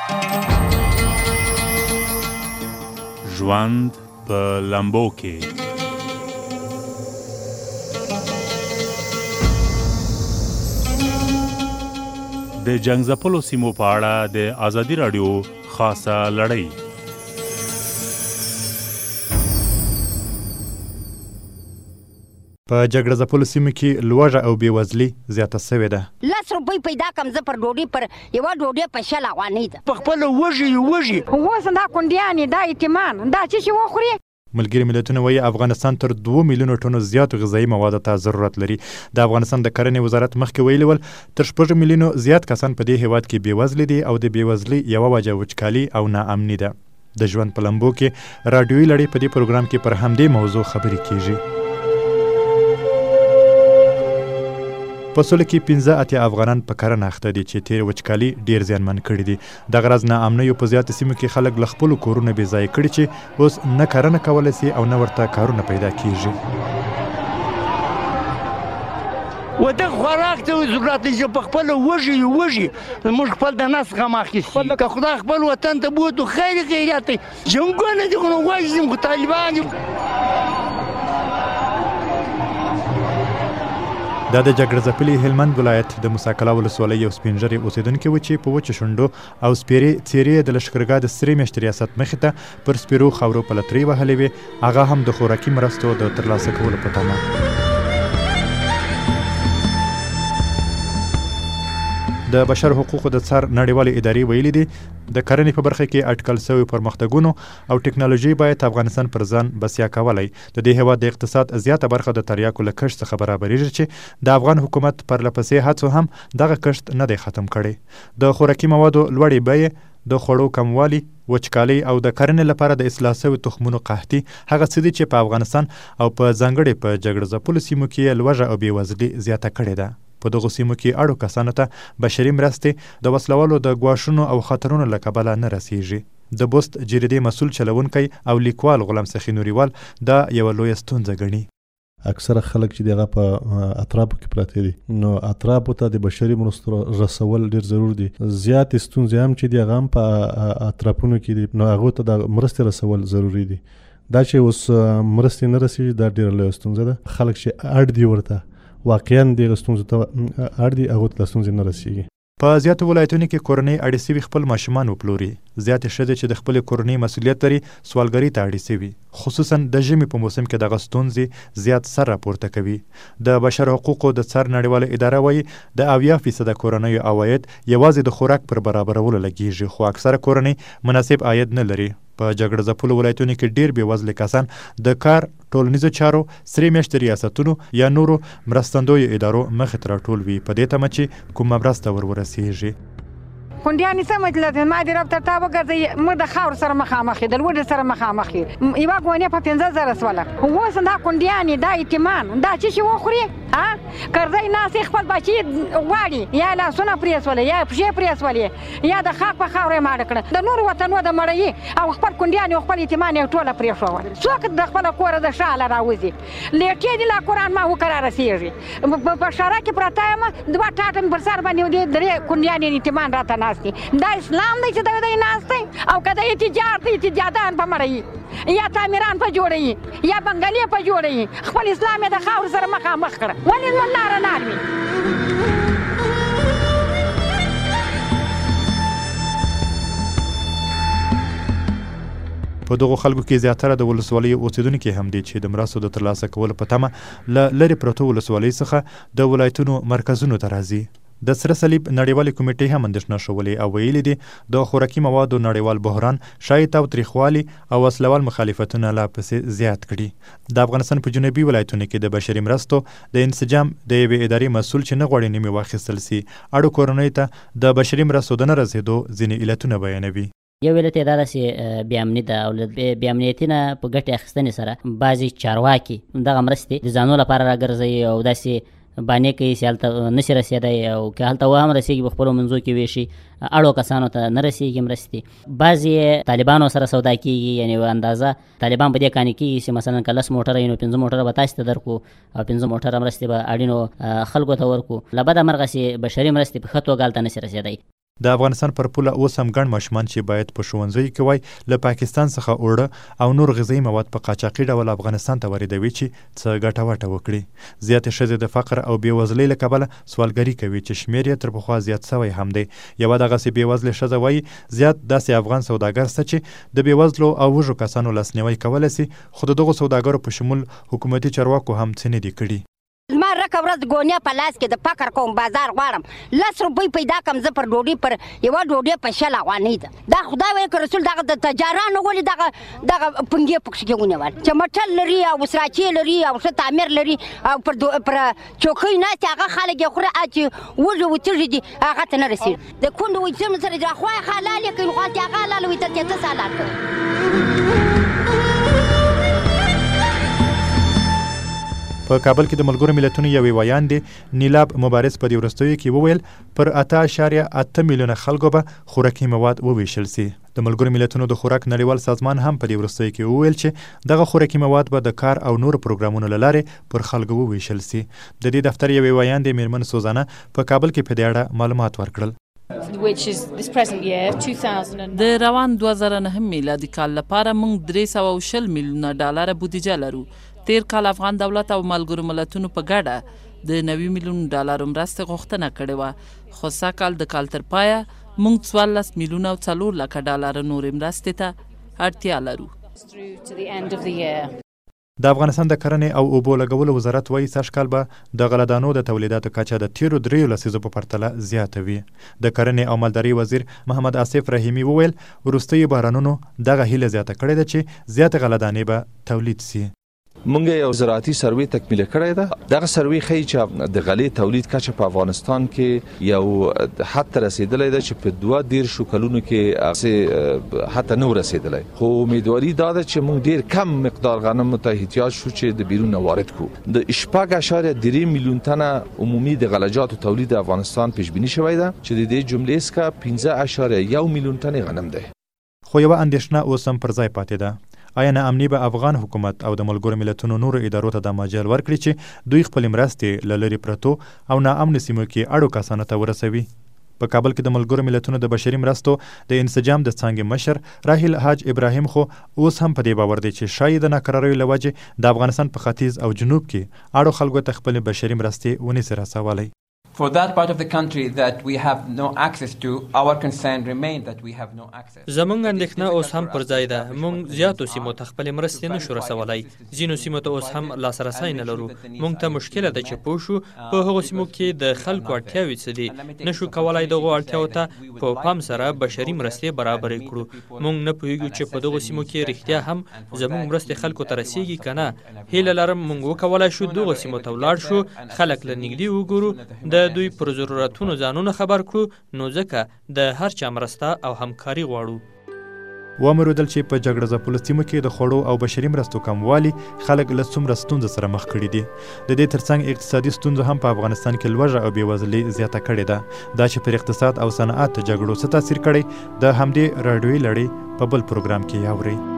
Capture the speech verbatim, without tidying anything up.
ژوند په لمبو کې. د جنګ ځپلو سیمو په اړه د ازادي راډیو خاصه لړۍ. په جګړه ځپلو سیمو کې لوږه او بېوزلي زیاته سوې ده. لس روپۍ پیدا کړم زه پر ډوډۍ پر یوه ډوډۍ په شل افغانۍ ده. په خپله وږي وږي اوس دا کونډیانې دا یتیمان دا څه شي وخوري. ملګري ملتونه وایي افغانستان تر دوه میلیونو ټنو زیاتو غذایي موادو ته ضرورت لري. د افغانستان د کرنې وزارت مخکې ویلي ول تر شپږ میلیونو زیات کسان په دې هیواد کې بېوزلي دي او د بېوزلۍ یوه وجه وچکالي او ناامني ده. د ژوند په لمبو کې راډیویي لړۍ په دې پروګرام کې پر همدې موضوع خبرې کیږي. په سوله کې پنځه اتیا افغانان په کرنه اخته دي چې تېر وچکالي ډېر زیانمن کړي دي. دغه راز ناامنیو په زیاتو سیمو کې خلک له خپلو کورونو بې ځایه کړي چې اوس نه کرنه کولی سي او نه ورته کارونه پیدا کیږي. و ده خوراک ته ضرورت دی چې په خپله وږي وږي موږ خپل د نس غم اخیستي. که خدای خپل وطن ته بوتو خیلی غیرت دی. جنګونه دي خو نو وژني خو طالبان دي. دا د جګړه ځپلي هلمند ولایت د موسی کلا ولسوالۍ یو سپین ږیري اوسېدونکي و چې په وچو شونډو او سپېرې څېرې د لښکرګاه د سرې میاشتې ریاست مخې ته پر سپېرو خاورو پلترۍ وهلې وې، هغه هم د خوراکي مرستو د ترلاسه کولو په تمه. د بشر حقوقو د څار نړیوالې ادارې ویلي دي د کرنې په برخه کې اټکل شوي پرمختګونو او ټکنالوژي باید افغانستان پر ځان بسیا کولی. د دې هېواد د اقتصاد زیاته برخه د تریاکو له کښت څخه برابریږي چې د افغان حکومت پرلپسې هڅو هم دغه کښت نه دی ختم کړی. د خوراکي موادو لوړې بیې، د خوړو کموالي، وچکالۍ او د کرنې لپاره د اصلاح شوي تخمونو قحطي هغه څه دي چې په افغانستان او په ځانګړې په جګړه ځپلو سیمو کې لوږه او بېوزلي زیاته کړې ده. په دغو سیمو کې اړو کسانو ته بشري مرستې د وسلوالو د ګواښونو او خطرونو له کبله نه رسیږي. د بوست جریدې مسؤل چلونکی او لیکوال غلام سخي نوریوال دا یوه لویه ستونزه ګڼي. اکثره خلک چې دغه په اطرافو کې پراته دي نو اطرافو ته د بشري مرستو رسول ډیر ضرور دي. زیات ستونزې هم چې دغه هم په اطرافونو کې دي نو هغه ته د مرستې رسول ضروری دي. دا چې اوس مرستې نه رسیږي دا ډیره لویه ستونزه ده. خلک چې اړ دي ورته واقعا دغه ستونزو ته اړ دي هغو ته ستونزې نه رسیږي. په زیاتو ولایتونو کې کورنۍ اړې سوي خپل ماشومان وپلوري. زیاتې ښځې چې د خپلې کورنۍ مسؤلیت لري سوالګرۍ ته اړې سوي، خصوصا د ژمي په موسم کې دغه ستونزې زیات سر راپورته کوي. د بشر حقوقو د څار نړیواله اداره وایي د اویا فیصده کورنیو عواید یوازې د خوراک پر برابرولو لګیږي، خو اکثره کورنۍ مناسب عاید نه لري. په جګړه ځپلو ولایتونو کې ډېر بېوزله کسان د کار، ټولنیزو چارو، سرې میاشتې ریاستونو یا نورو مرستندویو ادارو مخې ته راټول وي په دې تمه چې کومه مرسته ور ورسیږي. کونډیانې څه مطلب دی؟ ما دې رب تر تا وګرځوي موږ د خاورو سره مخامخ یو د لوږې سره مخامخ یو. یوه ګونې په پنځه زره شوله. اوس دا کونډیانې دا یتیمان دا څه شي وخوري؟ کرزی ناستې خپل بچي غواړي یا لاسونه پرې شولې یا پښې پرې شولې یا د خاک په خاوره یې ماړه کړه. د نورو وطنو د مړوي او خپل کونډیانې او خپل یتیمان یې ټوله پرېښول. څوک د خپله کوره د شاله راوځي؟ لیټې دي لا قرآن ما وکړه رسېږي. په شاره کې پرته یم دوه ټاټه مې پر سر باندې درې کونډیانې یتیمان راته ناست دي. دا اسلام دی چې دی ناست دی او که د اتجار دی اتجادان په مړوي یا تعمیران په جوړوي یا بنګلې په جوړوي. خپل اسلام یې د خاورو سره مخامخ کړه. ولې زموږ لاره نار وي؟ په دغو خلکو کې زیاتره د ولسوالیو اوسېدونکي هم دي چې د مرستو د ترلاسه کولو په تمه له لرې پرتو ولسوالیو څخه د ولایتونو مرکزونو ته راځي. د سره صلیب نړیوالې کمیټې هم اندېښنه ښولې او ویلي دي د خوراکي موادو نړیوال بحران شاید تاوتریخوالي او وسلوال مخالفتونه لا پسې زیات کړي. د افغانستان په جنوبي ولایتونو کې د بشري مرستو د انسجام د یوې ادارې مسؤل چې نه غواړي نومې واخیستل سي اړو کورنیو ته د بشري مرستو د نه رسېدو ځینې علتونه بیانوي. یو علت یې دا داسې بې امني ده او له بې امنیتي نه په ګټې اخیستنې سره بعضې چارواکي دغه مرستې د ځانو لپاره راګرځوي او داسې بانې کوي چې هلته نشي رسېدی او که هلته و هم رسېږي په خپلو منځو کې ویشي اړو کسانو ته نه رسېږي مرستې. بعضې یې طالبانو سره سودا کېږي، یعنې یوه اندازه طالبان په دې قانع کېږي چې مثلا که لس موټره وي نو پنځه موټره به تاسې ته درکړو او پنځه موټره مرستې به اړینو خلکو ته ورکړو. له بده مرغه چې بشري مرستې په ښه توګه هلته نشي رسېدی. د افغانستان پر پوله اوس هم ګڼ ماشومان چې باید په ښوونځیو کې وای له پاکستان څخه اوړه او نور غذایي مواد په قاچاقي ډول افغانستان ته واردوي چې څه ګټه وټه وکړي. زیاتې ښځې د فقر او بېوزلۍ له کبله سوالګري کوي چې شمېر یې تر پخوا زیات سوی هم دی. یوه دغسې بېوزلې ښځه وایي زیات داسې افغان سوداګر شته چې د بېوزلو او وږو کسانو لاسنیوی کولی سي، خو د دغو سوداګرو په شمول حکومتي چارواکو هم څه نه دي کړي. ما رکه ورځ ګونیا په لاس کې د فقر کوم بازار غواړم، لس روپۍ پیدا کړم زه پر ډوډۍ پر یوه ډوډۍ په شل افغانۍ ده. دا خدای وایي که رسول دغه د تجارانو ولې دغه دغه پنګې پکښې کې ونیول چې مټل لري او سراچې لري او ښه تعمیر لري او پر پر چوکۍ ناست هغه خلک یې خوري چې وږي وتږي دي هغه ته نه رسېږي. د کونډو وایي چې سره د خوا یې حلال یې کوي غواړي هغه حلال وي ته ته څه حلال کوي. په کابل کې د ملګرو ملتونو یوې ویاندې نیلاب مبارز په دې وروستیو کې وویل پر اته اعشاریه اته میلیونه خلکو به خوراکي مواد وویشل سي. د ملګرو ملتونو د خوراک نړیوال سازمان هم په دې وروستیو کې وویل چې دغه خوراکي مواد به د کار او نورو پروګرامونو له لارې پر خلکو وویشل سي. د دې دفتر یوې ویاندې میرمن سوزانه په کابل کې په دې اړه معلومات ورکړل. د روان دوه زره نهم میلادي کال لپاره موږ درې سوه او شل میلیونه ډالره بودیجه لرو. تیر کال افغان دولت او ملګرو ملتونو په ګډه د نوي میلیون ډالرو مرستې غوښتنه کړې وه، خو سږکال د کال تر پایه موږ څوارلس میلیونه او څلور لکه ډالره نورې مرستې ته اړتیا لرو. د افغانستان د کرنې او اوبو لګولو وزارت وایي سږکال به د غلهدانو د تولیداتو کچه د تیرو دریو لسیزو په پرتله زیاته وي. د کرنې او مالدارۍ وزیر محمد آصف رحیمي وویل وروستیو بارانونو دغه هیله زیاته کړې ده چې زیاتې غلهدانې به تولید سي. مونږ یو زراعتي سروې تکمیله کړې ده. دغه سروې ښیي چې د غلې تولید کچه په افغانستان کې یو حد ته رسیدلی ده چې په دوه دیرشو کلونو کې حتی نه رسیدلی، خو امیدواري دا ده چې مونږ ډېر کم مقدار غنمو ته احتیاج شو چې د بیرون نه وارد کړو. د شپږ اعشاریه درې میلیون تنه عمومي د غلجاتو تولید افغانستان پیش بیني شوی ده چې د دې جملې څخه پنځه اعشاریه یو میلیون تنې غنم دی. خو یوه اندېښنه اوس هم پر ځای پاتې ده. آیا ناامني به افغان حکومت او د ملګرو ملتونو نورو ادارو ته دا مجال ورکړي چې دوی خپلې مرستې له لرې پرتو او ناامنو سیمو کې اړو کسانو ته ورسوي؟ په کابل کې د ملګرو ملتونو د بشري مرستو د انسجام د څانګې مشر راحیل حاج ابراهیم خو اوس هم په دې باور دی چې شاید د ناکراریو له وجې د افغانستان په ختیځ او جنوب کې اړو خلکو ته خپلې بشري مرستې ونیسي رسولی. For that part of the country that we have no access to, our concern remains that we have no access. زمونږ اندېښنه اوس هم پر ځای ده. موږ زیاتو سیمو ته خپلې مرستې نشو رسولی. ځینو سیمو ته اوس هم لاسرسی نه لرو. موږ ته مشکله ده چې پوه شو په هغو سیمو کې د خلکو اړتیاوې څه دي. نشو کولی دغو اړتیاوو ته په پام سره بشري مرستې برابرې کړو. موږ نه پوهیږو چې په دغو سیمو کې رښتیا هم زموږ مرستې خلکو ته رسیږي که نه. هیله لرم موږ وکولی شو دغو سیمو ته ولاړ شو، خلک له نږدې وګورو، د دوی پر ضرورتونو ځانونه خبر کړو، نو ځکه د هر چا مرسته او همکاري غواړو. ومرودل چې په جګړه ځپلو سیمو کې د خوړو او بشري مرستو کموالي خلک له څومره ستونزو سره مخ کړي دي. د دې ترڅنګ اقتصادي ستونزو هم په افغانستان کې لوږه او بېوزلي زیاته کړې ده. دا چې پر اقتصاد او صنعت جګړو څه تاثیر کړی د همدې راډیوي لړۍ په بل پروګرام کې یاورئ.